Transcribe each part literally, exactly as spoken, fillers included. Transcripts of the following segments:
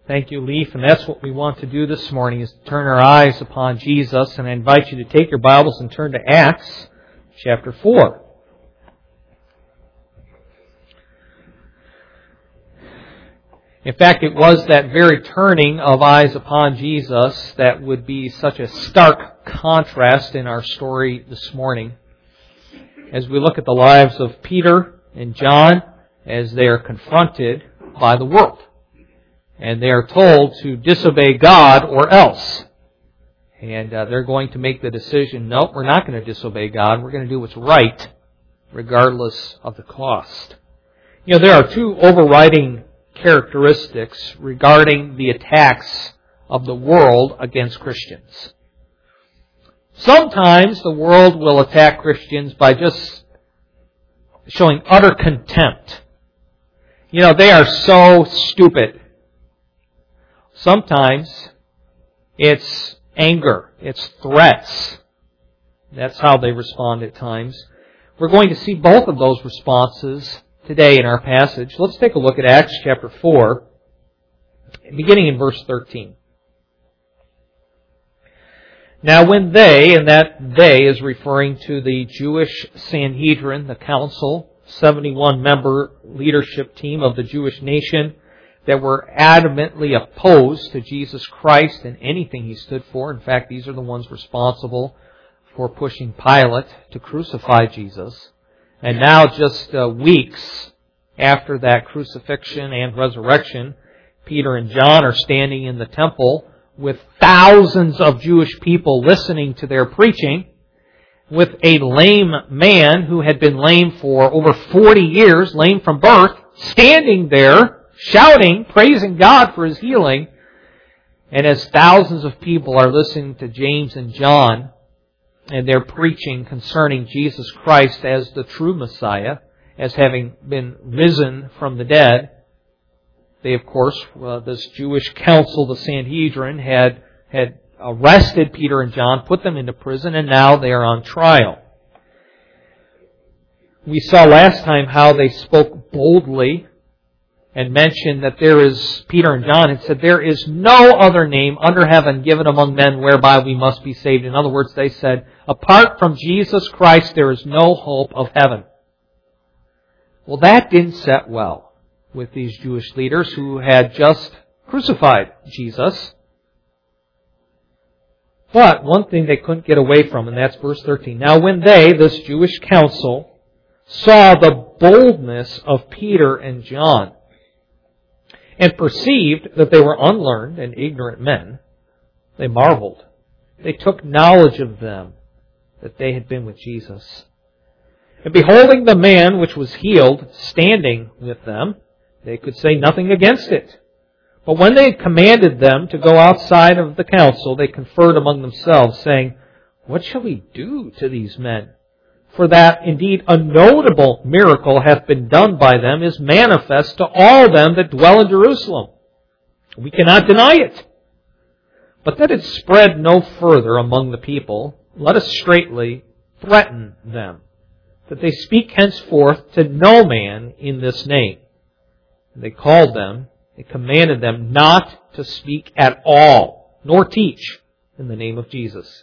Thank you, Leaf. And that's what we want to do this morning, is to turn our eyes upon Jesus. And I invite you to take your Bibles and turn to Acts chapter four. In fact, it was that very turning of eyes upon Jesus that would be such a stark contrast in our story this morning. As we look at the lives of Peter and John as they are confronted by the world. And they are told to disobey God or else. And uh, they're going to make the decision, no, we're not going to disobey God. We're going to do what's right, regardless of the cost. You know, there are two overriding characteristics regarding the attacks of the world against Christians. Sometimes the world will attack Christians by just showing utter contempt. You know, they are so stupid. Sometimes it's anger, it's threats. That's how they respond at times. We're going to see both of those responses today in our passage. Let's take a look at Acts chapter four, beginning in verse thirteen. Now when they, and that they is referring to the Jewish Sanhedrin, the council, seventy-one member leadership team of the Jewish nation, that were adamantly opposed to Jesus Christ and anything He stood for. In fact, these are the ones responsible for pushing Pilate to crucify Jesus. And now, just uh, weeks after that crucifixion and resurrection, Peter and John are standing in the temple with thousands of Jewish people listening to their preaching, with a lame man who had been lame for over forty years, lame from birth, standing there, shouting, praising God for His healing. And as thousands of people are listening to James and John, and they're preaching concerning Jesus Christ as the true Messiah, as having been risen from the dead, they, of course, uh, this Jewish council, the Sanhedrin, had, had arrested Peter and John, put them into prison, and now they are on trial. We saw last time how they spoke boldly and mentioned that there is, Peter and John had said, there is no other name under heaven given among men whereby we must be saved. In other words, they said, apart from Jesus Christ, there is no hope of heaven. Well, that didn't set well with these Jewish leaders who had just crucified Jesus. But one thing they couldn't get away from, and that's verse thirteen. Now when they, this Jewish council, saw the boldness of Peter and John, and perceived that they were unlearned and ignorant men, they marveled. They took knowledge of them, that they had been with Jesus. And beholding the man which was healed standing with them, they could say nothing against it. But when they had commanded them to go outside of the council, they conferred among themselves, saying, what shall we do to these men? For that indeed a notable miracle hath been done by them is manifest to all them that dwell in Jerusalem. We cannot deny it. But that it spread no further among the people, let us straightly threaten them, that they speak henceforth to no man in this name. And they called them, they commanded them not to speak at all, nor teach in the name of Jesus.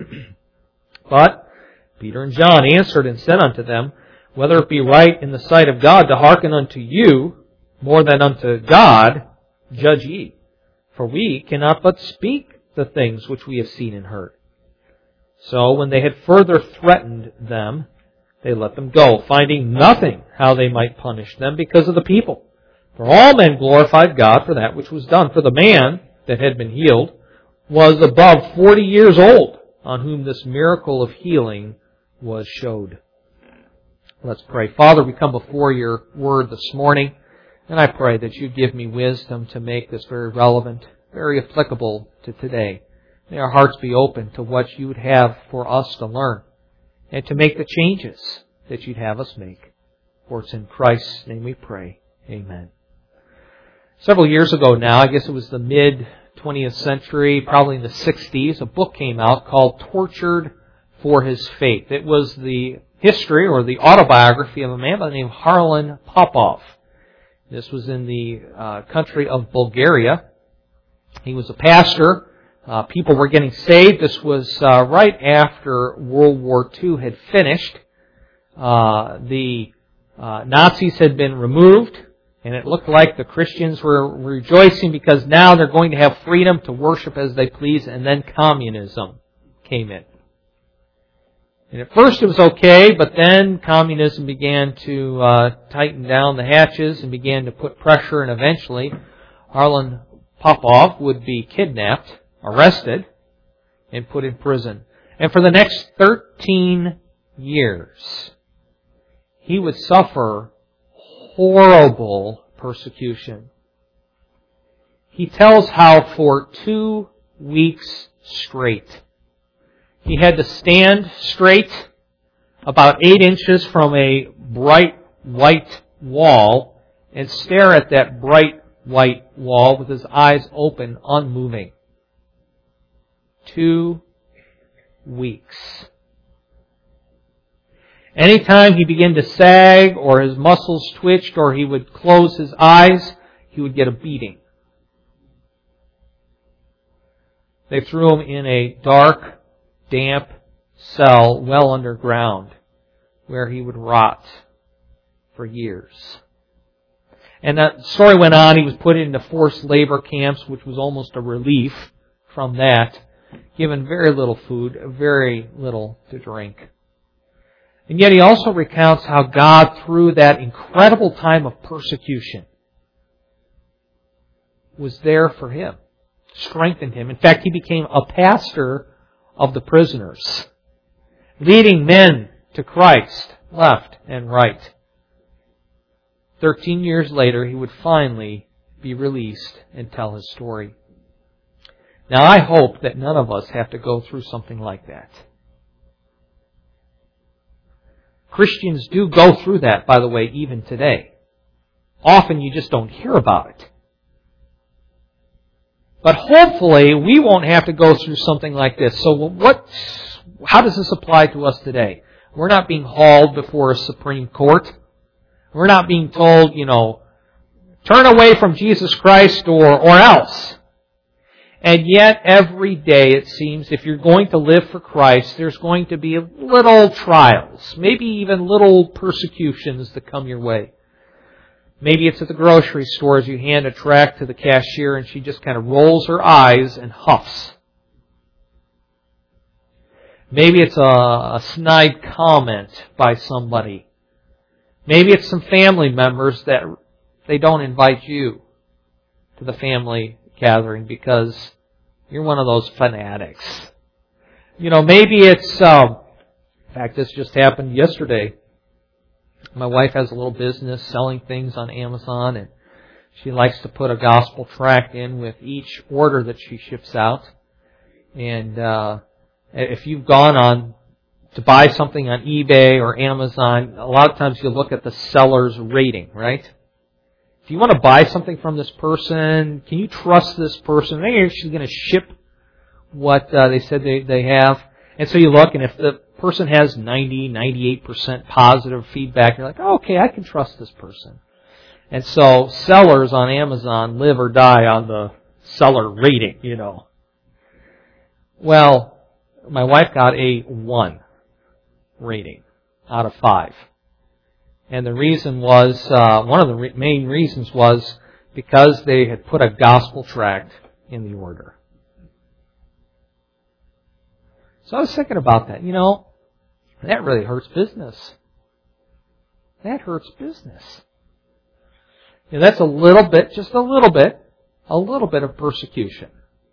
But Peter and John answered and said unto them, whether it be right in the sight of God to hearken unto you more than unto God, judge ye. For we cannot but speak the things which we have seen and heard. So when they had further threatened them, they let them go, finding nothing how they might punish them because of the people. For all men glorified God for that which was done. For the man that had been healed was above forty years old, on whom this miracle of healing was showed. Let's pray. Father, we come before Your Word this morning, and I pray that You give me wisdom to make this very relevant, very applicable to today. May our hearts be open to what You would have for us to learn, and to make the changes that You'd have us make. For it's in Christ's name we pray. Amen. Several years ago now, I guess it was the mid-twentieth century, probably in the sixties, a book came out called Tortured for His Faith. It was the history or the autobiography of a man by the name of Harlan Popov. This was in the uh, country of Bulgaria, He was a pastor. Uh, people were getting saved. This was uh, right after World War Two had finished. Uh, the uh, Nazis had been removed, and it looked like the Christians were rejoicing because now they're going to have freedom to worship as they please, and then communism came in. And at first it was okay, but then communism began to uh, tighten down the hatches and began to put pressure, and eventually Harlan Popov would be kidnapped, arrested, and put in prison. And for the next thirteen years, he would suffer horrible persecution. He tells how for two weeks straight, he had to stand straight about eight inches from a bright white wall and stare at that bright white wall with his eyes open, unmoving. Two weeks. Anytime he began to sag or his muscles twitched or he would close his eyes, he would get a beating. They threw him in a dark, damp cell well underground where he would rot for years. And that story went on. He was put into forced labor camps, which was almost a relief from that, given very little food, very little to drink. And yet he also recounts how God, through that incredible time of persecution, was there for him, strengthened him. In fact, he became a pastor of the prisoners, leading men to Christ left and right. Thirteen years later, he would finally be released and tell his story. Now, I hope that none of us have to go through something like that. Christians do go through that, by the way, even today. Often you just don't hear about it. But hopefully we won't have to go through something like this. So what? How does this apply to us today? We're not being hauled before a Supreme Court. We're not being told, you know, turn away from Jesus Christ or, or else. And yet every day it seems if you're going to live for Christ, there's going to be little trials, maybe even little persecutions that come your way. Maybe it's at the grocery store as you hand a tract to the cashier and she just kind of rolls her eyes and huffs. Maybe it's a, a snide comment by somebody. Maybe it's some family members that they don't invite you to the family gathering because you're one of those fanatics. You know, maybe it's, um, in fact, this just happened yesterday. My wife has a little business selling things on Amazon, and she likes to put a gospel tract in with each order that she ships out. And uh, if you've gone on to buy something on eBay or Amazon, a lot of times you look at the seller's rating, right? If you want to buy something from this person, can you trust this person? They're actually going to ship what uh, they said they, they have. And so you look, and if the person has ninety, ninety-eight percent positive feedback, you're like, oh, okay, I can trust this person. And so sellers on Amazon live or die on the seller rating, you know. Well, my wife got a one rating out of five. And the reason was, uh, one of the re- main reasons was because they had put a gospel tract in the order. So I was thinking about that. You know, that really hurts business. That hurts business. You know, that's a little bit, just a little bit, a little bit of persecution.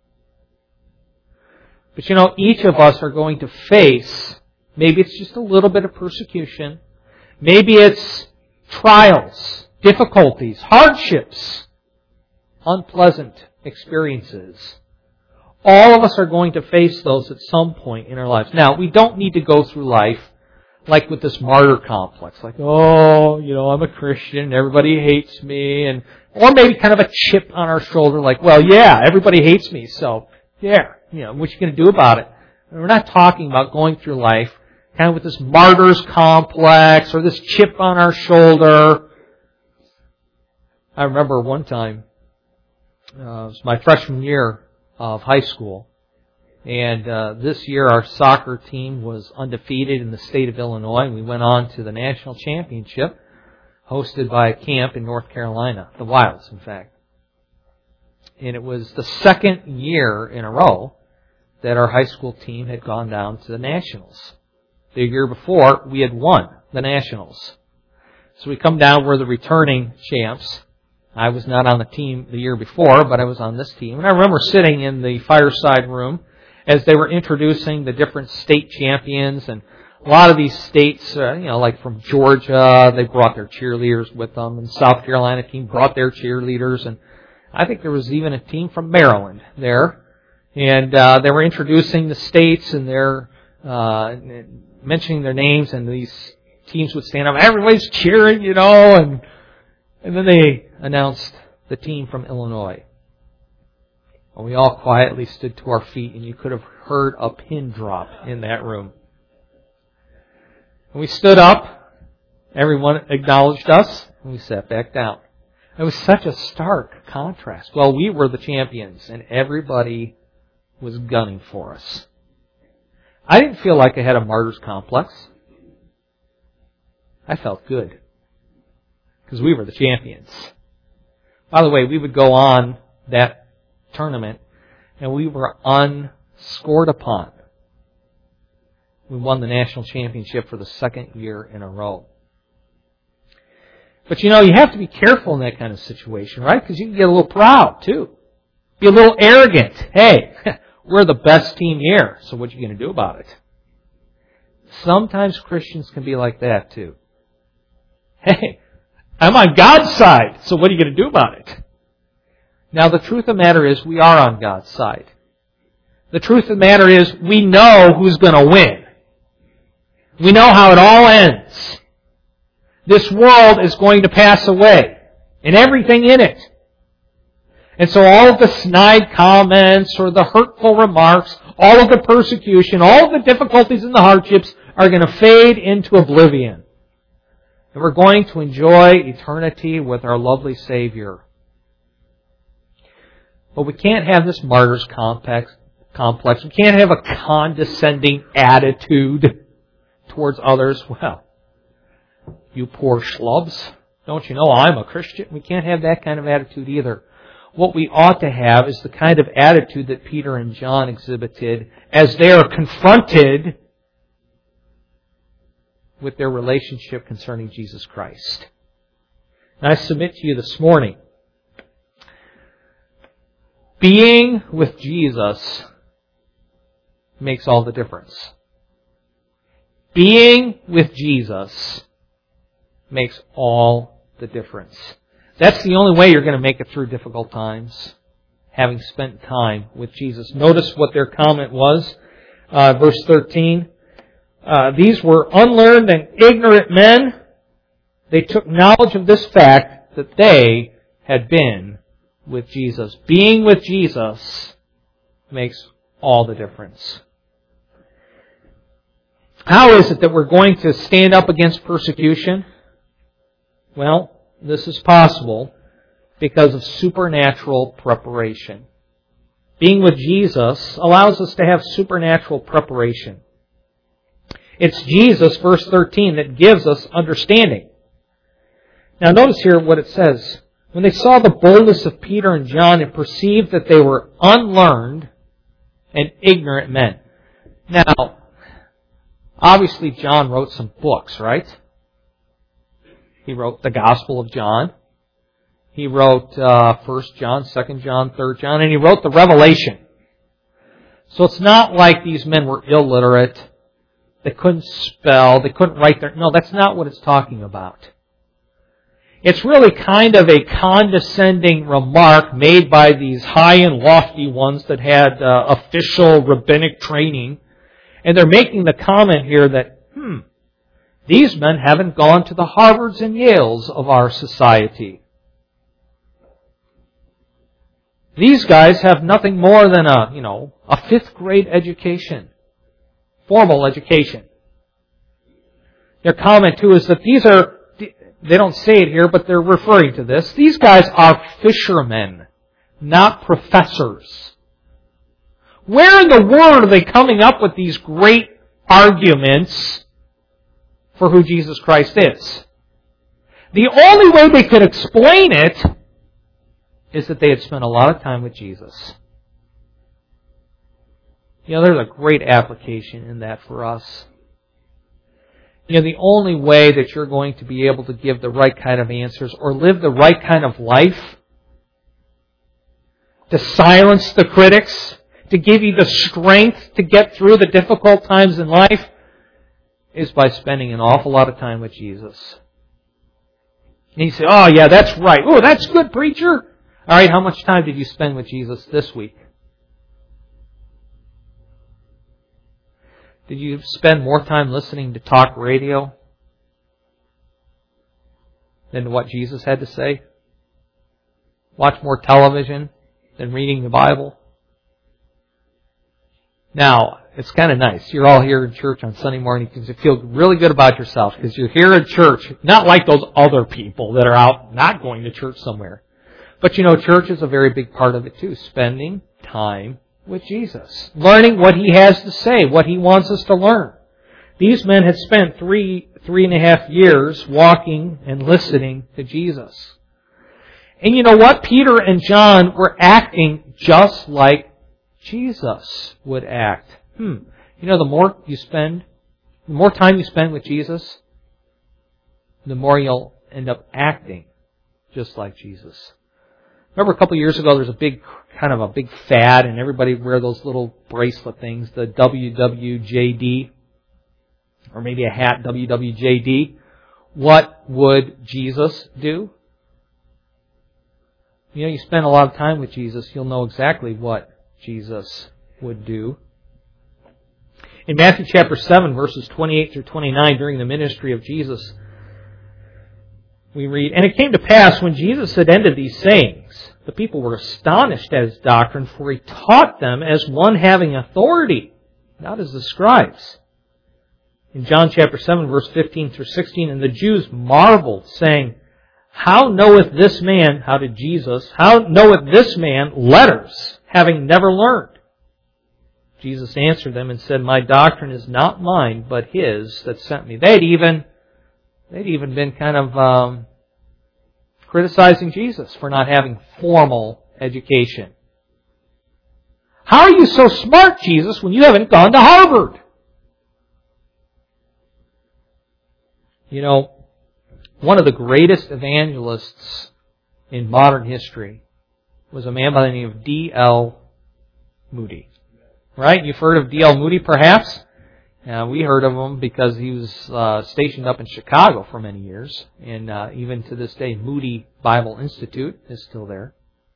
But you know, each of us are going to face, maybe it's just a little bit of persecution. Maybe it's trials, difficulties, hardships, unpleasant experiences. All of us are going to face those at some point in our lives. Now, we don't need to go through life like with this martyr complex. Like, oh, you know, I'm a Christian, everybody hates me. and Or maybe kind of a chip on our shoulder like, well, yeah, everybody hates me, so, yeah, you know, what are you going to do about it? And we're not talking about going through life kind of with this martyr's complex or this chip on our shoulder. I remember one time uh, it was my freshman year of high school. And uh, this year our soccer team was undefeated in the state of Illinois. And we went on to the national championship, hosted by a camp in North Carolina, the Wilds, in fact. And it was the second year in a row that our high school team had gone down to the nationals. The year before, we had won the nationals. So we come down, we're the returning champs. I was not on the team the year before, but I was on this team. And I remember sitting in the fireside room as they were introducing the different state champions. And a lot of these states, uh, you know, like from Georgia, they brought their cheerleaders with them. And the South Carolina team brought their cheerleaders. And I think there was even a team from Maryland there. And uh, they were introducing the states and they're uh, mentioning their names. And these teams would stand up. Everybody's cheering, you know. And, and then they announced the team from Illinois. And we all quietly stood to our feet, and you could have heard a pin drop in that room. And we stood up, everyone acknowledged us, and we sat back down. It was such a stark contrast. Well, we were the champions, and everybody was gunning for us. I didn't feel like I had a martyr's complex. I felt good, because we were the champions. By the way, we would go on that tournament, and we were unscored upon. We won the national championship for the second year in a row. But you know, you have to be careful in that kind of situation, right? Because you can get a little proud, too. Be a little arrogant. Hey, we're the best team here, so what are you going to do about it? Sometimes Christians can be like that, too. Hey, I'm on God's side, so what are you going to do about it? Now, the truth of the matter is we are on God's side. The truth of the matter is we know who's going to win. We know how it all ends. This world is going to pass away, and everything in it. And so all of the snide comments or the hurtful remarks, all of the persecution, all of the difficulties and the hardships are going to fade into oblivion. And we're going to enjoy eternity with our lovely Savior. But we can't have this martyr's complex. complex. We can't have a condescending attitude towards others. Well, you poor schlubs. Don't you know I'm a Christian? We can't have that kind of attitude either. What we ought to have is the kind of attitude that Peter and John exhibited as they are confronted with their relationship concerning Jesus Christ. And I submit to you this morning, being with Jesus makes all the difference. Being with Jesus makes all the difference. That's the only way you're going to make it through difficult times, having spent time with Jesus. Notice what their comment was, uh, verse thirteen. Uh, These were unlearned and ignorant men. They took knowledge of this fact that they had been with Jesus. Being with Jesus makes all the difference. How is it that we're going to stand up against persecution? Well, this is possible because of supernatural preparation. Being with Jesus allows us to have supernatural preparation. It's Jesus, verse thirteen, that gives us understanding. Now notice here what it says. When they saw the boldness of Peter and John and perceived that they were unlearned and ignorant men. Now, obviously John wrote some books, right? He wrote the Gospel of John. He wrote uh, First John, Second John, Third John, and he wrote the Revelation. So it's not like these men were illiterate. They couldn't spell. They couldn't write their... No, that's not what it's talking about. It's really kind of a condescending remark made by these high and lofty ones that had uh, official rabbinic training. And they're making the comment here that, hmm, these men haven't gone to the Harvards and Yales of our society. These guys have nothing more than a, you know, a fifth grade education. Formal education. Their comment too is that these are, they don't say it here, but they're referring to this. These guys are fishermen. not professors. Where in the world are they coming up with these great arguments for who Jesus Christ is? The only way they could explain it is that they had spent a lot of time with Jesus. You know, there's a great application in that for us. You know, the only way that you're going to be able to give the right kind of answers or live the right kind of life, to silence the critics, to give you the strength to get through the difficult times in life, is by spending an awful lot of time with Jesus. And you say, oh yeah, that's right. Oh, that's good, preacher. All right, how much time did you spend with Jesus this week? Did you spend more time listening to talk radio than what Jesus had to say? Watch more television than reading the Bible? Now, it's kind of nice. You're all here in church on Sunday morning because you feel really good about yourself because you're here in church, not like those other people that are out not going to church somewhere. But you know, church is a very big part of it too. Spending time with Jesus. Learning what He has to say, what He wants us to learn. These men had spent three, three and a half years walking and listening to Jesus. And you know what? Peter and John were acting just like Jesus would act. Hmm. You know, the more you spend, the more time you spend with Jesus, the more you'll end up acting just like Jesus. Remember a couple of years ago, there was a big, kind of a big fad, and everybody would wear those little bracelet things, the W W J D, or maybe a hat, W W J D. What would Jesus do? You know, you spend a lot of time with Jesus, you'll know exactly what Jesus would do. In Matthew chapter seven, verses twenty-eight through twenty-nine, during the ministry of Jesus, we read, "And it came to pass, when Jesus had ended these sayings, the people were astonished at His doctrine, for He taught them as one having authority, not as the scribes." In John chapter seven, verse fifteen through sixteen, "And the Jews marveled, saying, How knoweth this man," how did Jesus, "how knoweth this man letters, having never learned? Jesus answered them and said, My doctrine is not mine, but His that sent me." They'd even, they'd even been kind of um, criticizing Jesus for not having formal education. "How are you so smart, Jesus, when you haven't gone to Harvard?" You know, one of the greatest evangelists in modern history was a man by the name of D L Moody. Right? You've heard of D L Moody, perhaps? Uh, we heard of him because he was uh, stationed up in Chicago for many years. And uh, even to this day, Moody Bible Institute is still there.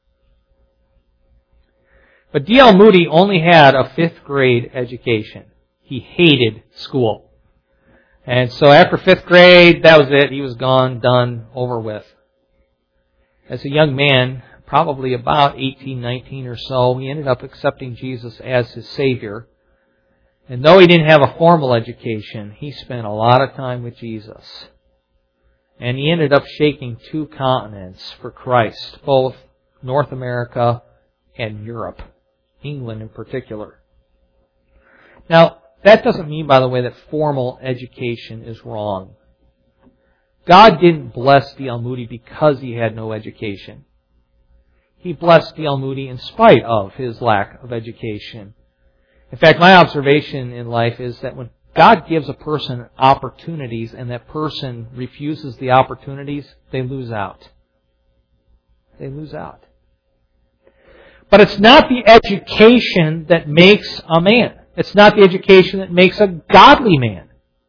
But D L Moody only had a fifth grade education. He hated school. And so after fifth grade, that was it. He was gone, done, over with. As a young man, probably about eighteen, nineteen or so, he ended up accepting Jesus as his Savior. And though he didn't have a formal education, he spent a lot of time with Jesus. And he ended up shaking two continents for Christ, both North America and Europe, England in particular. Now, that doesn't mean, by the way, that formal education is wrong. God didn't bless D L Moody because he had no education. He blessed D L Moody in spite of his lack of education. In fact, my observation in life is that when God gives a person opportunities and that person refuses the opportunities, they lose out. They lose out. But it's not the education that makes a man. It's not the education that makes a godly man.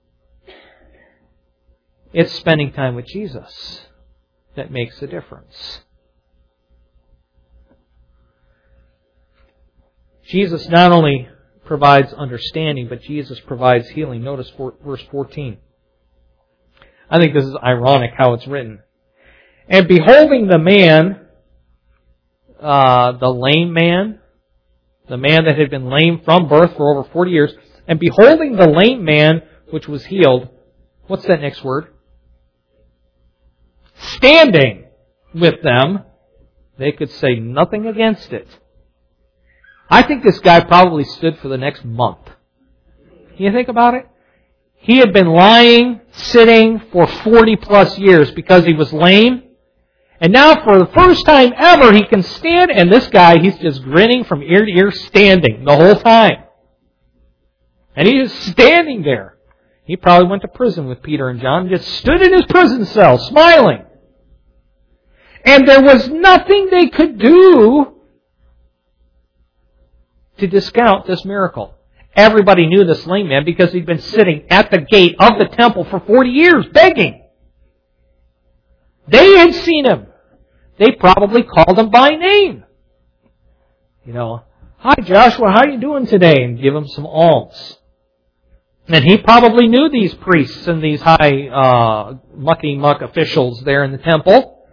It's spending time with Jesus that makes a difference. Jesus not only provides understanding, but Jesus provides healing. Notice verse fourteen. I think this is ironic how it's written. "And beholding the man, uh, the lame man, the man that had been lame from birth for over forty years, and beholding the lame man which was healed," what's that next word? "Standing with them, They could say nothing against it. I think this guy probably stood for the next month. Can you think about it? He had been lying, sitting for forty plus years because he was lame. And now for the first time ever, he can stand, and this guy, he's just grinning from ear to ear, standing the whole time. And he is standing there. He probably went to prison with Peter and John, just stood in his prison cell, smiling. And there was nothing they could do to discount this miracle. Everybody knew this lame man because he'd been sitting at the gate of the temple for forty years, begging. They had seen him. They probably called him by name. You know, hi Joshua, how are you doing today? And give him some alms. And he probably knew these priests and these high uh, mucky-muck officials there in the temple.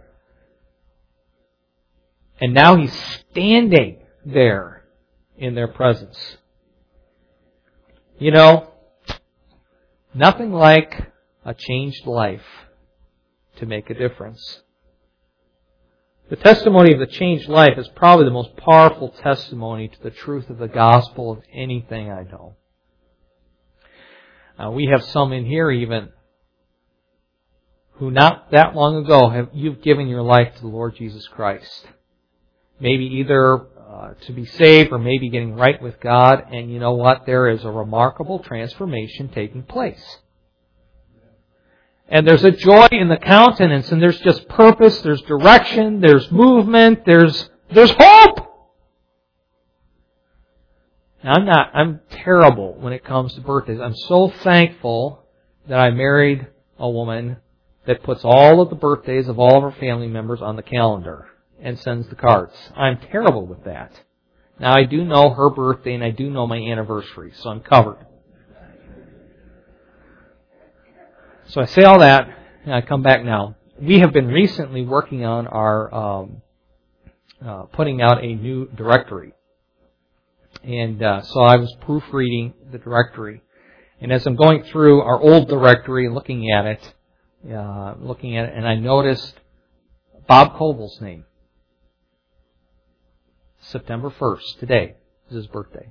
And now he's standing there in their presence. You know, nothing like a changed life to make a difference. The testimony of the changed life is probably the most powerful testimony to the truth of the gospel of anything I know. Uh, we have some in here even who not that long ago have you've given your life to the Lord Jesus Christ. Maybe either uh, to be saved or maybe getting right with God. And you know what? There is a remarkable transformation taking place. And there's a joy in the countenance, and there's just purpose, there's direction, there's movement, there's there's hope. Now, I'm not, I'm terrible when it comes to birthdays. I'm so thankful that I married a woman that puts all of the birthdays of all of her family members on the calendar and sends the cards. I'm terrible with that. Now, I do know her birthday and I do know my anniversary, so I'm covered. So I say all that, and I come back now. We have been recently working on our um, uh, putting out a new directory. And uh, so I was proofreading the directory. And as I'm going through our old directory and looking at it, uh, looking at it, and I noticed Bob Koval's name. September first, today, is his birthday.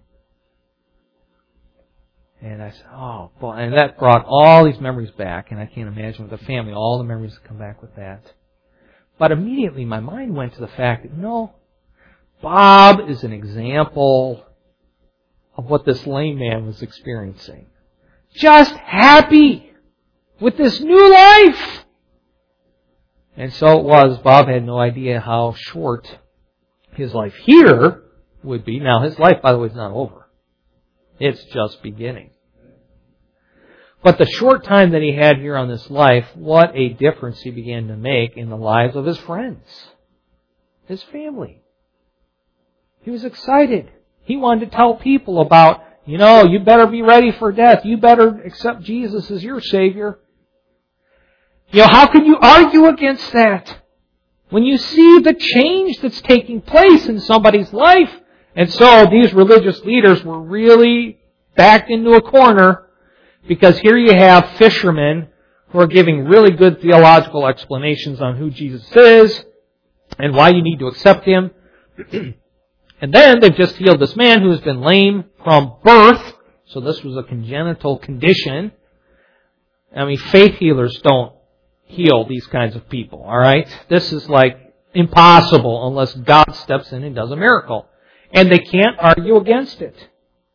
And I said, oh, boy. And that brought all these memories back. And I can't imagine with the family, all the memories that come back with that. But immediately my mind went to the fact that, no, Bob is an example of what this lame man was experiencing. Just happy with this new life. And so it was. Bob had no idea how short his life here would be. Now, his life, by the way, is not over. It's just beginning. But the short time that he had here on this life, what a difference he began to make in the lives of his friends, his family. He was excited. He wanted to tell people about, you know, you better be ready for death. You better accept Jesus as your Savior. You know, how can you argue against that when you see the change that's taking place in somebody's life? And so these religious leaders were really backed into a corner because here you have fishermen who are giving really good theological explanations on who Jesus is and why you need to accept Him. And then they've just healed this man who has been lame from birth. So this was a congenital condition. I mean, faith healers don't heal these kinds of people, all right? This is like impossible unless God steps in and does a miracle. And they can't argue against it.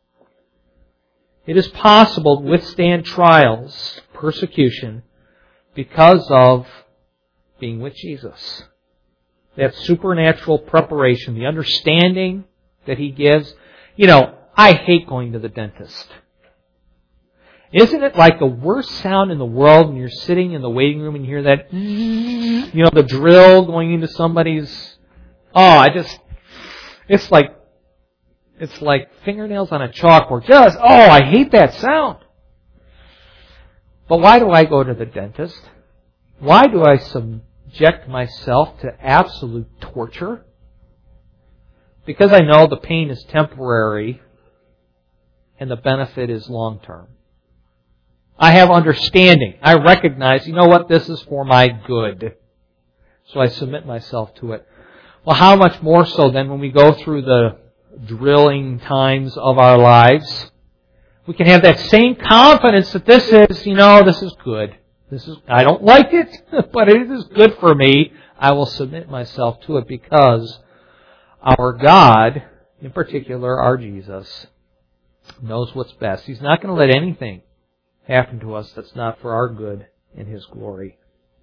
It is possible to withstand trials, persecution, because of being with Jesus. That supernatural preparation, the understanding that He gives. You know, I hate going to the dentist. Isn't it like the worst sound in the world when you're sitting in the waiting room and you hear that, you know, the drill going into somebody's... Oh, I just... It's like... It's like fingernails on a chalkboard. Just, oh, I hate that sound. But why do I go to the dentist? Why do I subject myself to absolute torture? Because I know the pain is temporary and the benefit is long-term. I have understanding. I recognize, you know what, this is for my good. So I submit myself to it. Well, how much more so then when we go through the drilling times of our lives? We can have that same confidence that this is, you know, this is good. This is, I don't like it, but it is good for me. I will submit myself to it because our God, in particular our Jesus, knows what's best. He's not going to let anything happen to us that's not for our good and His glory.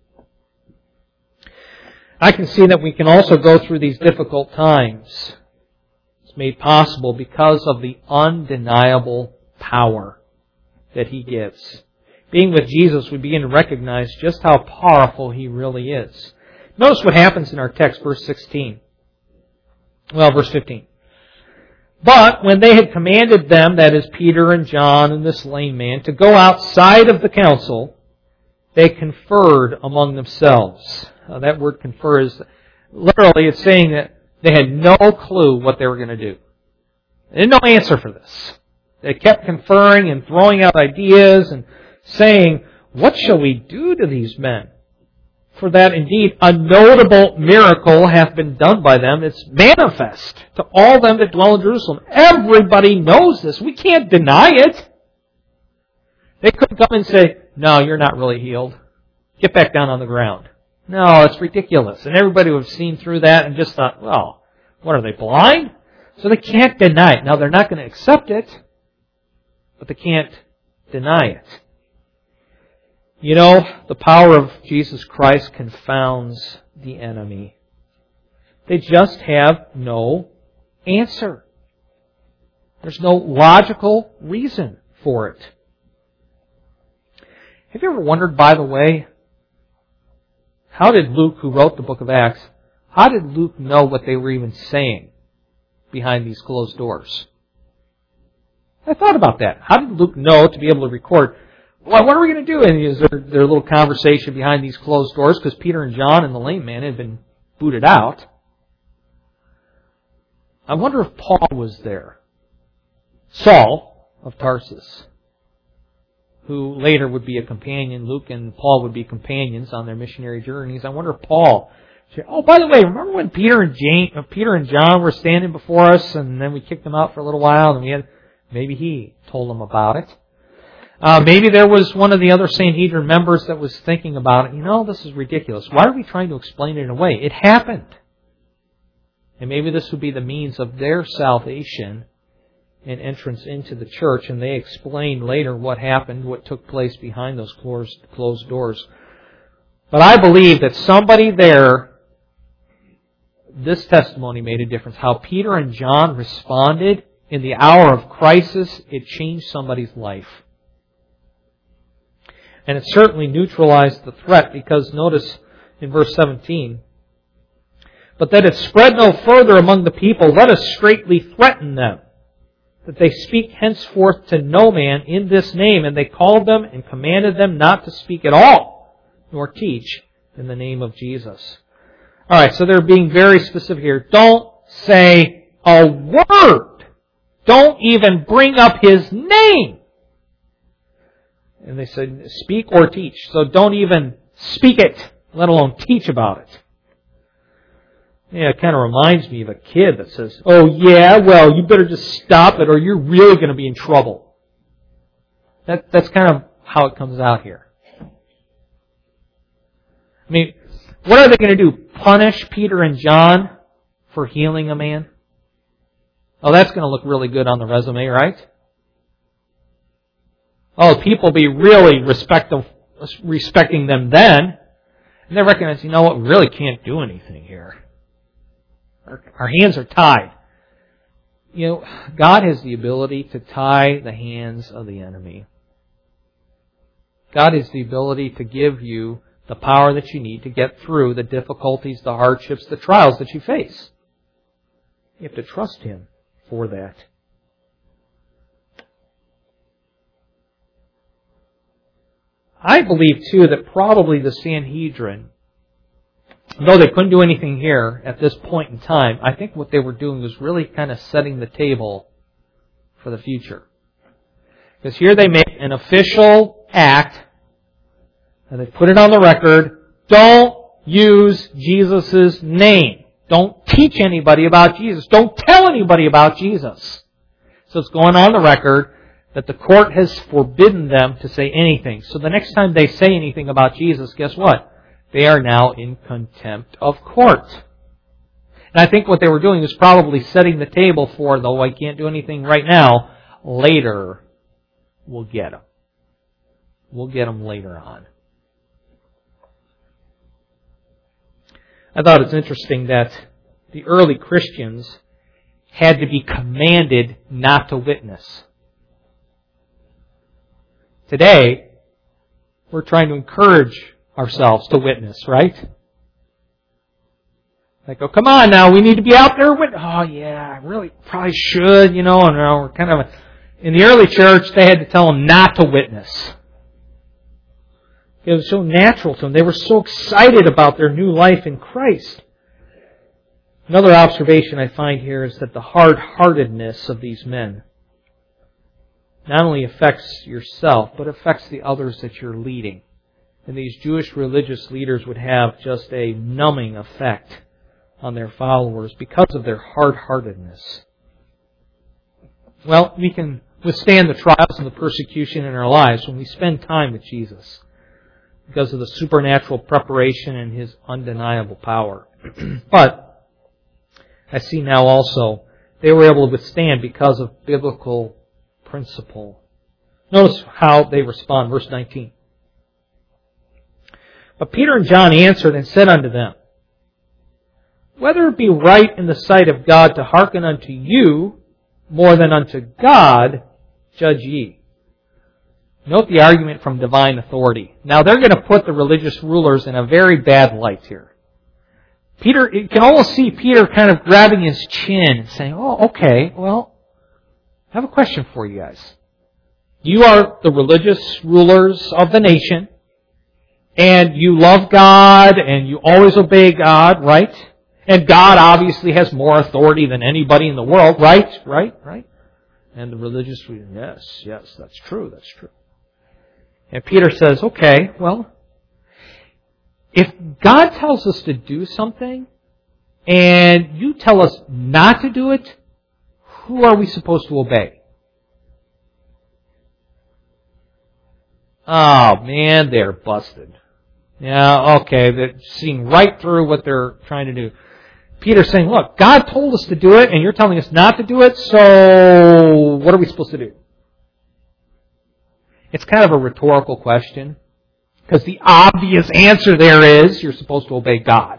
I can see that we can also go through these difficult times. It's made possible because of the undeniable power that He gives. Being with Jesus, we begin to recognize just how powerful He really is. Notice what happens in our text, verse sixteen. Well, verse fifteen. But when they had commanded them, that is Peter and John and this lame man, to go outside of the council, they conferred among themselves. Uh, that word confer is, literally it's saying that they had no clue what they were going to do. They had no answer for this. They kept conferring and throwing out ideas and saying, what shall we do to these men? For that indeed a notable miracle hath been done by them. It's manifest to all them that dwell in Jerusalem. Everybody knows this. We can't deny it. They couldn't come and say, no, you're not really healed. Get back down on the ground. No, it's ridiculous. And everybody would have seen through that and just thought, well, what are they, blind? So they can't deny it. Now, they're not going to accept it, but they can't deny it. You know, the power of Jesus Christ confounds the enemy. They just have no answer. There's no logical reason for it. Have you ever wondered, by the way, how did Luke, who wrote the book of Acts, how did Luke know what they were even saying behind these closed doors? I thought about that. How did Luke know to be able to record, well, what are we going to do? And is there their little conversation behind these closed doors? Because Peter and John and the lame man had been booted out. I wonder if Paul was there. Saul of Tarsus, who later would be a companion. Luke and Paul would be companions on their missionary journeys. I wonder if Paul said, oh, by the way, remember when Peter and James, Peter and John were standing before us and then we kicked them out for a little while and we had, maybe he told them about it. Uh, maybe there was one of the other Sanhedrin members that was thinking about it. You know, this is ridiculous. Why are we trying to explain it away? It happened. And maybe this would be the means of their salvation and entrance into the church. And they explained later what happened, what took place behind those closed, closed doors. But I believe that somebody there, this testimony made a difference. How Peter and John responded in the hour of crisis, it changed somebody's life. And it certainly neutralized the threat because notice in verse seventeen, but that it spread no further among the people, let us straitly threaten them, that they speak henceforth to no man in this name. And they called them and commanded them not to speak at all, nor teach in the name of Jesus. Alright, so they're being very specific here. Don't say a word. Don't even bring up His name. And they said, speak or teach. So don't even speak it, let alone teach about it. Yeah, it kind of reminds me of a kid that says, oh yeah, well, you better just stop it or you're really going to be in trouble. That, that's kind of how it comes out here. I mean, what are they going to do? Punish Peter and John for healing a man? Oh, that's going to look really good on the resume, right? Oh, people be really respect them, respecting them then. And they recognize, you know what, we really can't do anything here. Our, our hands are tied. You know, God has the ability to tie the hands of the enemy. God has the ability to give you the power that you need to get through the difficulties, the hardships, the trials that you face. You have to trust Him for that. I believe, too, that probably the Sanhedrin, though they couldn't do anything here at this point in time, I think what they were doing was really kind of setting the table for the future. Because here they make an official act, and they put it on the record, don't use Jesus' name. Don't teach anybody about Jesus. Don't tell anybody about Jesus. So it's going on the record that the court has forbidden them to say anything. So the next time they say anything about Jesus, guess what? They are now in contempt of court. And I think what they were doing is probably setting the table for, though I can't do anything right now, later we'll get them. We'll get them later on. I thought it's interesting that the early Christians had to be commanded not to witness. Today, we're trying to encourage ourselves to witness, right? Like, oh, come on now, we need to be out there with, oh yeah, I really probably should, you know, and we're kind of, in the early church, they had to tell them not to witness. It was so natural to them. They were so excited about their new life in Christ. Another observation I find here is that the hard-heartedness of these men not only affects yourself, but affects the others that you're leading. And these Jewish religious leaders would have just a numbing effect on their followers because of their hard-heartedness. Well, we can withstand the trials and the persecution in our lives when we spend time with Jesus, because of the supernatural preparation and His undeniable power. But I see now also they were able to withstand because of biblical principle. Notice how they respond. Verse nineteen. But Peter and John answered and said unto them, Whether it be right in the sight of God to hearken unto you more than unto God, judge ye. Note the argument from divine authority. Now they're going to put the religious rulers in a very bad light here. Peter, you can almost see Peter kind of grabbing his chin and saying, oh, okay, well, I have a question for you guys. You are the religious rulers of the nation, and you love God, and you always obey God, right? And God obviously has more authority than anybody in the world, right? Right? Right? And the religious, yes, yes, that's true, that's true. And Peter says, okay, well, if God tells us to do something, and you tell us not to do it, who are we supposed to obey? Oh, man, they're busted. Yeah, okay, they're seeing right through what they're trying to do. Peter's saying, look, God told us to do it, and you're telling us not to do it, so what are we supposed to do? It's kind of a rhetorical question, because the obvious answer there is you're supposed to obey God.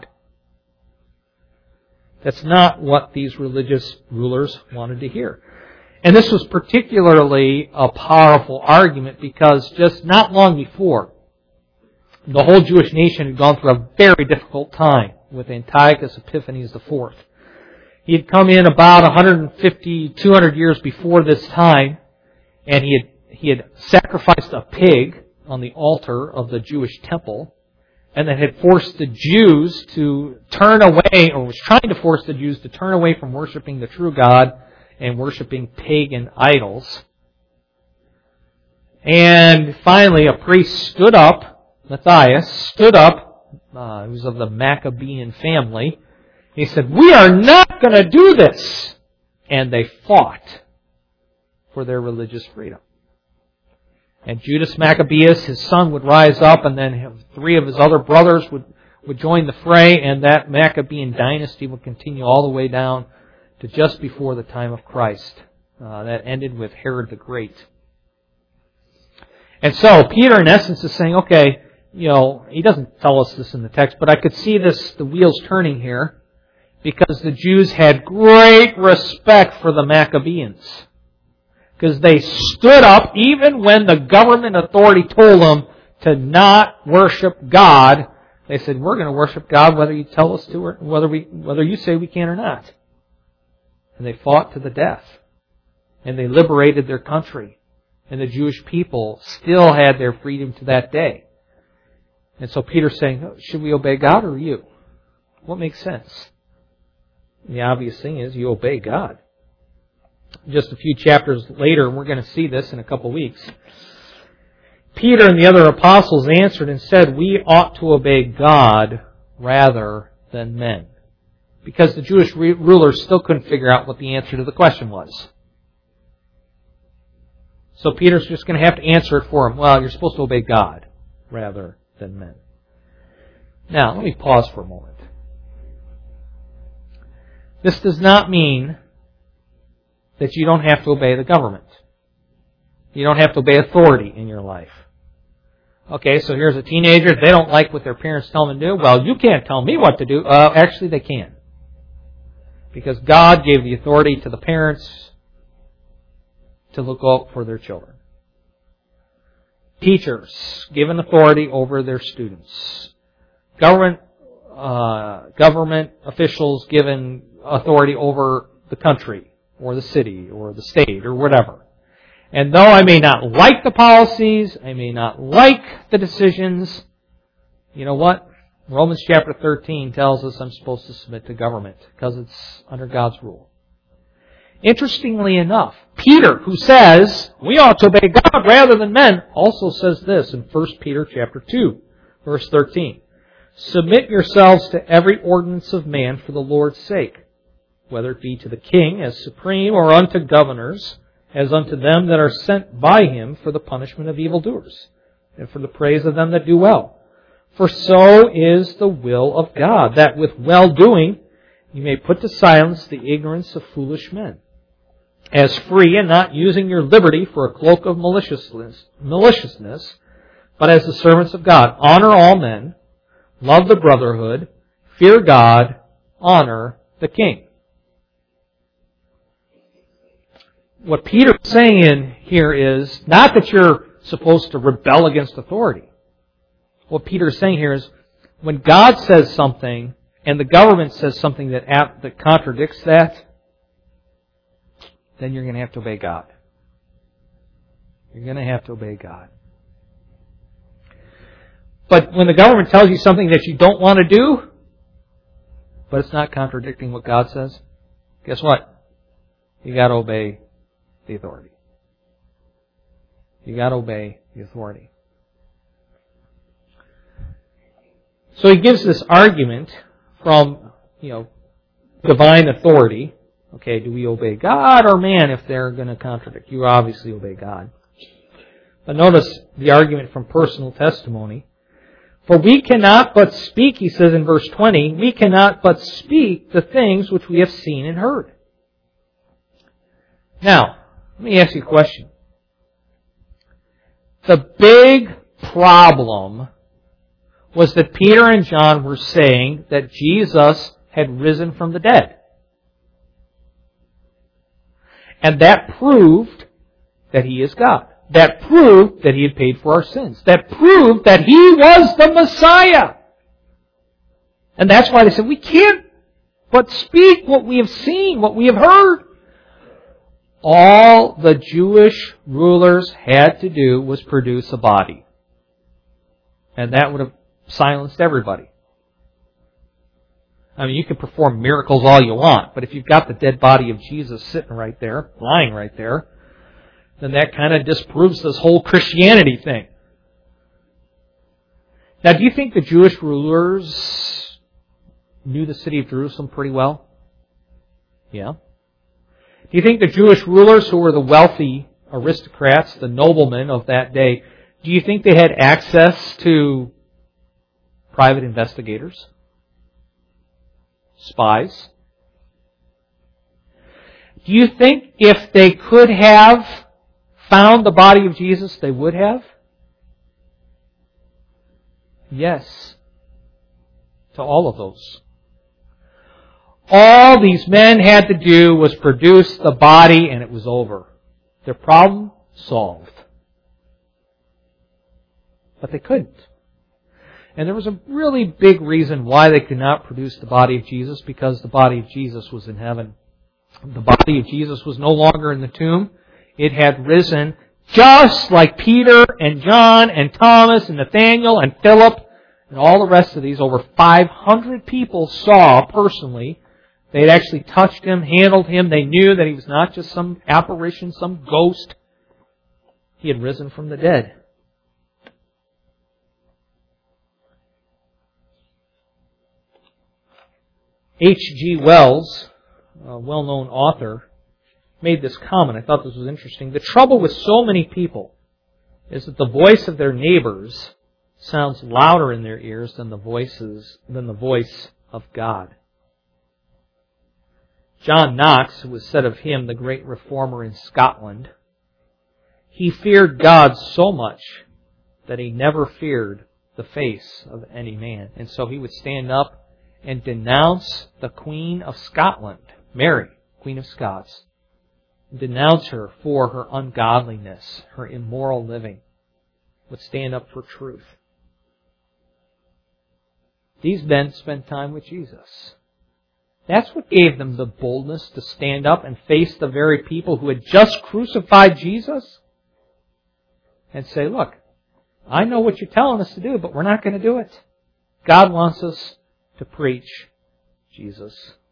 That's not what these religious rulers wanted to hear. And this was particularly a powerful argument because just not long before, the whole Jewish nation had gone through a very difficult time with Antiochus Epiphanes the fourth. He had come in about one hundred fifty, two hundred years before this time, and he had he had sacrificed a pig on the altar of the Jewish temple, and that had forced the Jews to turn away, or was trying to force the Jews to turn away from worshiping the true God and worshiping pagan idols. And finally, a priest stood up, Matthias, stood up, uh, he was of the Maccabean family. He said, we are not going to do this! And they fought for their religious freedom. And Judas Maccabeus, his son, would rise up, and then three of his other brothers would, would join the fray, and that Maccabean dynasty would continue all the way down to just before the time of Christ. Uh, that ended with Herod the Great. And so, Peter, in essence, is saying, okay, you know, he doesn't tell us this in the text, but I could see this, the wheels turning here, because the Jews had great respect for the Maccabeans. Because they stood up even when the government authority told them to not worship God. They said, we're going to worship God whether you tell us to or whether we whether you say we can or not. And they fought to the death. And they liberated their country. And the Jewish people still had their freedom to that day. And so Peter's saying, should we obey God or you? What makes sense? And the obvious thing is you obey God. Just a few chapters later, and we're going to see this in a couple weeks, Peter and the other apostles answered and said, we ought to obey God rather than men, Because the Jewish re- rulers still couldn't figure out what the answer to the question was. So Peter's just going to have to answer it for him. Well, you're supposed to obey God rather than men. Now, let me pause for a moment. This does not mean that you don't have to obey the government. You don't have to obey authority in your life. Okay, so here's a teenager. They don't like what their parents tell them to do. Well, you can't tell me what to do. Uh, actually, they can. Because God gave the authority to the parents to look out for their children. Teachers given authority over their students. Government uh, government officials given authority over the country or the city or the state or whatever. And though I may not like the policies, I may not like the decisions, you know what? Romans chapter thirteen tells us I'm supposed to submit to government because it's under God's rule. Interestingly enough, Peter, who says we ought to obey God rather than men, also says this in First Peter chapter two, verse thirteen. Submit yourselves to every ordinance of man for the Lord's sake, whether it be to the king as supreme or unto governors, as unto them that are sent by him for the punishment of evildoers, and for the praise of them that do well. For so is the will of God, that with well-doing you may put to silence the ignorance of foolish men. As free, and not using your liberty for a cloak of maliciousness, maliciousness, but as the servants of God. Honor all men, love the brotherhood, fear God, honor the king. What Peter's saying here is not that you're supposed to rebel against authority. What Peter's saying here is when God says something and the government says something that that contradicts that, then you're going to have to obey God. You're going to have to obey God. But when the government tells you something that you don't want to do, but it's not contradicting what God says, guess what? You got to obey the authority. You got to obey the authority. So he gives this argument from, you know, divine authority. Okay, do we obey God or man if they're going to contradict? You obviously obey God. But notice the argument from personal testimony. For we cannot but speak, he says in verse twenty, we cannot but speak the things which we have seen and heard. Now, let me ask you a question. The big problem was that Peter and John were saying that Jesus had risen from the dead. And that proved that He is God. That proved that He had paid for our sins. That proved that He was the Messiah. And that's why they said, we can't but speak what we have seen, what we have heard. All the Jewish rulers had to do was produce a body. And that would have silenced everybody. I mean, you can perform miracles all you want, but if you've got the dead body of Jesus sitting right there, lying right there, then that kind of disproves this whole Christianity thing. Now, do you think the Jewish rulers knew the city of Jerusalem pretty well? Yeah. Do you think the Jewish rulers, who were the wealthy aristocrats, the noblemen of that day, do you think they had access to private investigators? Spies? Do you think if they could have found the body of Jesus, they would have? Yes. To all of those. All these men had to do was produce the body and it was over. Their problem solved. But they couldn't. And there was a really big reason why they could not produce the body of Jesus, because the body of Jesus was in heaven. The body of Jesus was no longer in the tomb. It had risen, just like Peter and John and Thomas and Nathaniel and Philip and all the rest of these. Over five hundred people saw personally. They had actually touched Him, handled Him. They knew that He was not just some apparition, some ghost. He had risen from the dead. H G Wells, a well-known author, made this comment. I thought this was interesting. The trouble with so many people is that the voice of their neighbors sounds louder in their ears than the voices than the voice of God. John Knox, who was said of him the great reformer in Scotland, he feared God so much that he never feared the face of any man. And so he would stand up and denounce the Queen of Scotland, Mary, Queen of Scots, denounce her for her ungodliness, her immoral living, would stand up for truth. These men spent time with Jesus. That's what gave them the boldness to stand up and face the very people who had just crucified Jesus and say, look, I know what you're telling us to do, but we're not going to do it. God wants us to preach Jesus.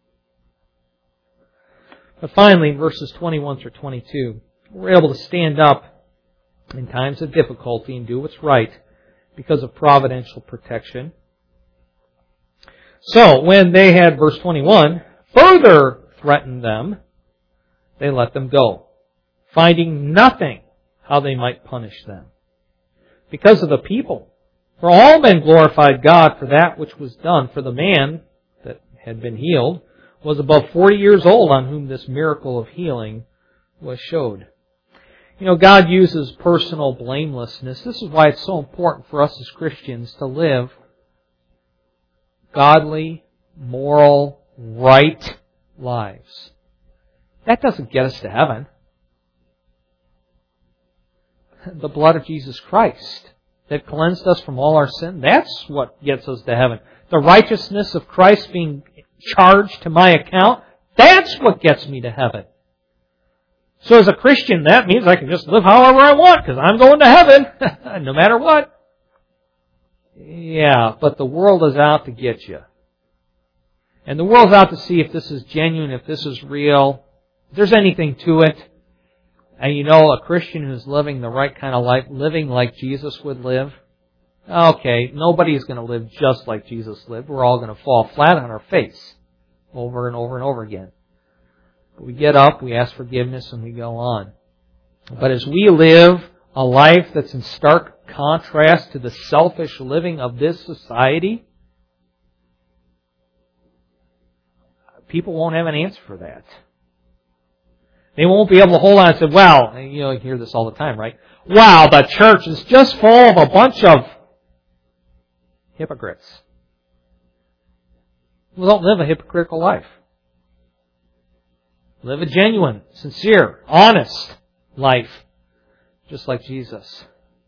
But finally, in verses twenty-one through twenty-two, we're able to stand up in times of difficulty and do what's right because of providential protection. So, when they had, verse twenty-one, further threatened them, they let them go, finding nothing how they might punish them. Because of the people. For all men glorified God for that which was done, for the man that had been healed was above forty years old, on whom this miracle of healing was showed. You know, God uses personal blamelessness. This is why it's so important for us as Christians to live godly, moral, right lives. That doesn't get us to heaven. The blood of Jesus Christ that cleansed us from all our sin, that's what gets us to heaven. The righteousness of Christ being charged to my account, that's what gets me to heaven. So as a Christian, that means I can just live however I want because I'm going to heaven, no matter what. Yeah, but the world is out to get you. And the world's out to see if this is genuine, if this is real, if there's anything to it. And you know, a Christian who's living the right kind of life, living like Jesus would live, okay, nobody is going to live just like Jesus lived. We're all going to fall flat on our face over and over and over again. But we get up, we ask forgiveness, and we go on. But as we live a life that's in stark contrast to the selfish living of this society, people won't have an answer for that. They won't be able to hold on and say, well, you know, you hear this all the time, right? Wow, the church is just full of a bunch of hypocrites. Well, don't live a hypocritical life. Live a genuine, sincere, honest life, just like Jesus.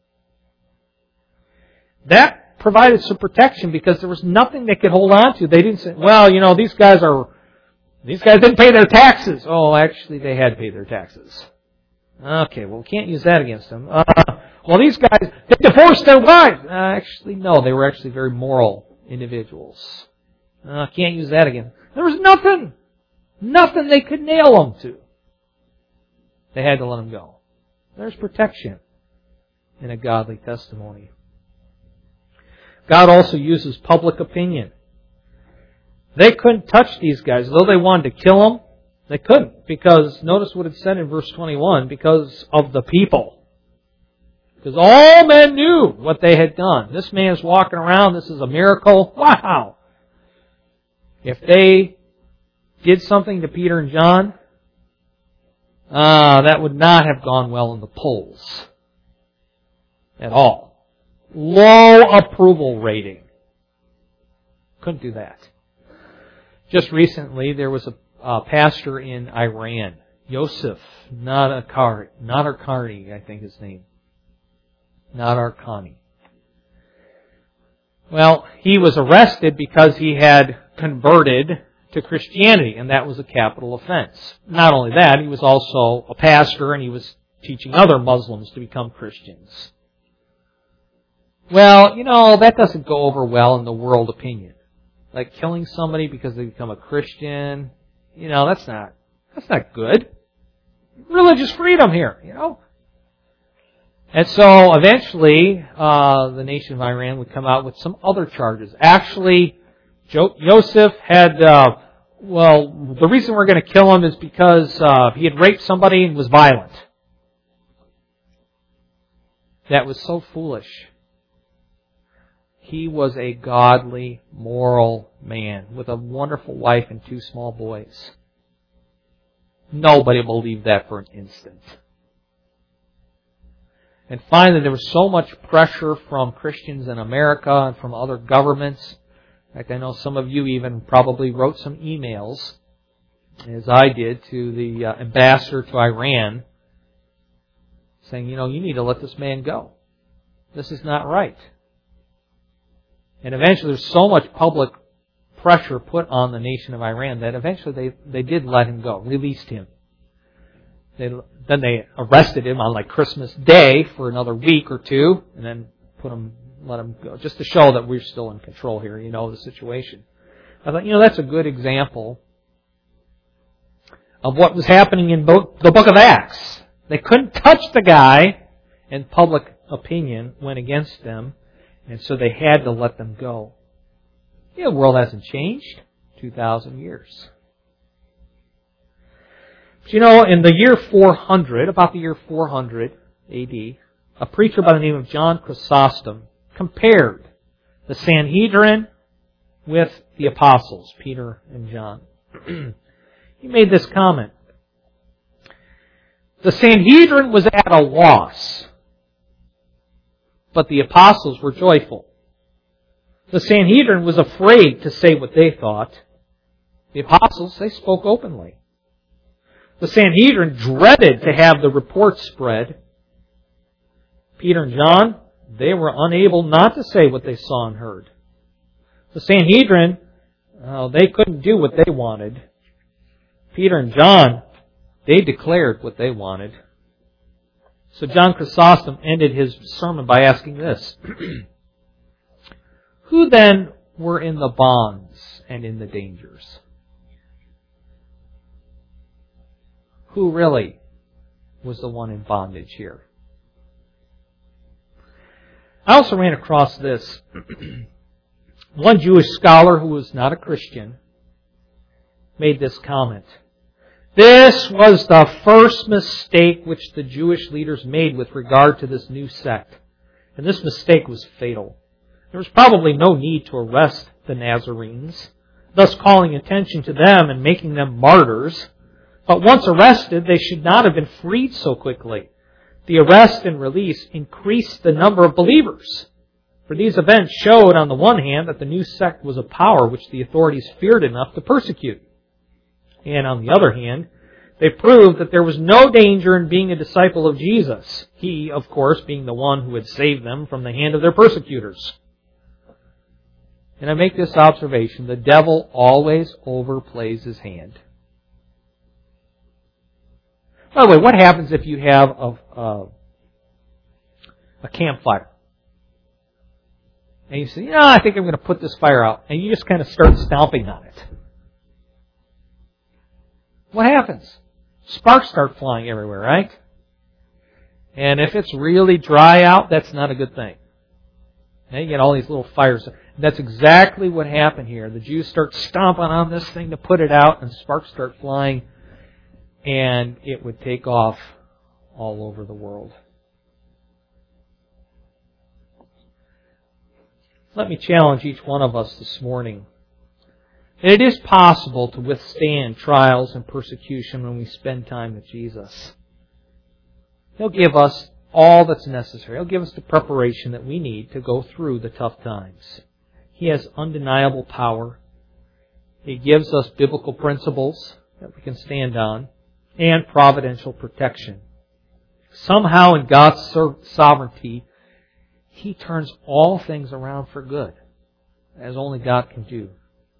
That provided some protection because there was nothing they could hold on to. They didn't say, well, you know, these guys are These guys didn't pay their taxes. Oh, actually, they had paid their taxes. Okay, well, we can't use that against them. Uh, well, these guys, they divorced their wives. Uh, actually, no, they were actually very moral individuals. Uh, can't use that again. There was nothing. Nothing they could nail them to. They had to let them go. There's protection in a godly testimony. God also uses public opinion. They couldn't touch these guys. Though they wanted to kill them, they couldn't. Because, notice what it said in verse twenty-one, because of the people. Because all men knew what they had done. This man's walking around, this is a miracle. Wow! If they did something to Peter and John, uh, that would not have gone well in the polls. At all. Low approval rating. Couldn't do that. Just recently, there was a, a pastor in Iran, Yosef Nadarkhani, Nadarkhani, I think his name. Nadarkhani. Well, he was arrested because he had converted to Christianity, and that was a capital offense. Not only that, he was also a pastor, and he was teaching other Muslims to become Christians. Well, you know, that doesn't go over well in the world opinion. Like killing somebody because they become a Christian, you know, that's not, that's not good. Religious freedom here, you know. And so eventually, uh, the nation of Iran would come out with some other charges. Actually, jo- Joseph had uh, well, the reason we're going to kill him is because uh, he had raped somebody and was violent. That was so foolish. He was a godly, moral man with a wonderful wife and two small boys. Nobody believed that for an instant. And finally, there was so much pressure from Christians in America and from other governments. In fact, I know some of you even probably wrote some emails, as I did, to the uh, ambassador to Iran, saying, you know, you need to let this man go. This is not right. And eventually there's so much public pressure put on the nation of Iran that eventually they, they did let him go, released him. They, then they arrested him on like Christmas Day for another week or two, and then put him, let him go, just to show that we're still in control here, you know, the situation. I thought, you know, that's a good example of what was happening in the book of Acts. They couldn't touch the guy, and public opinion went against them, and so they had to let them go. Yeah, the world hasn't changed. two thousand years. But you know, in the year four hundred, about the year four hundred A D, a preacher by the name of John Chrysostom compared the Sanhedrin with the apostles, Peter and John. He made this comment. The Sanhedrin was at a loss, but the apostles were joyful. The Sanhedrin was afraid to say what they thought. The apostles, they spoke openly. The Sanhedrin dreaded to have the report spread. Peter and John, they were unable not to say what they saw and heard. The Sanhedrin, oh, they couldn't do what they wanted. Peter and John, they declared what they wanted. So John Chrysostom ended his sermon by asking this. Who then were in the bonds and in the dangers? Who really was the one in bondage here? I also ran across this. One Jewish scholar who was not a Christian made this comment. This was the first mistake which the Jewish leaders made with regard to this new sect. And this mistake was fatal. There was probably no need to arrest the Nazarenes, thus calling attention to them and making them martyrs. But once arrested, they should not have been freed so quickly. The arrest and release increased the number of believers. For these events showed, on the one hand, that the new sect was a power which the authorities feared enough to persecute. And on the other hand, they proved that there was no danger in being a disciple of Jesus. He, of course, being the one who had saved them from the hand of their persecutors. And I make this observation, the devil always overplays his hand. By the way, what happens if you have a, a, a campfire? And you say, yeah, I think I'm going to put this fire out. And you just kind of start stomping on it. What happens? Sparks start flying everywhere, right? And if it's really dry out, that's not a good thing. And you get all these little fires. That's exactly what happened here. The Jews start stomping on this thing to put it out, and sparks start flying, and it would take off all over the world. Let me challenge each one of us this morning. It is possible to withstand trials and persecution when we spend time with Jesus. He'll give us all that's necessary. He'll give us the preparation that we need to go through the tough times. He has undeniable power. He gives us biblical principles that we can stand on and providential protection. Somehow in God's sovereignty, He turns all things around for good, as only God can do.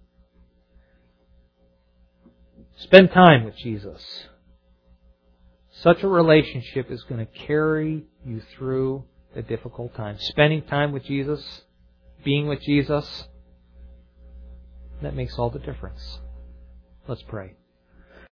Spend time with Jesus. Such a relationship is going to carry you through the difficult times. Spending time with Jesus, being with Jesus, that makes all the difference. Let's pray.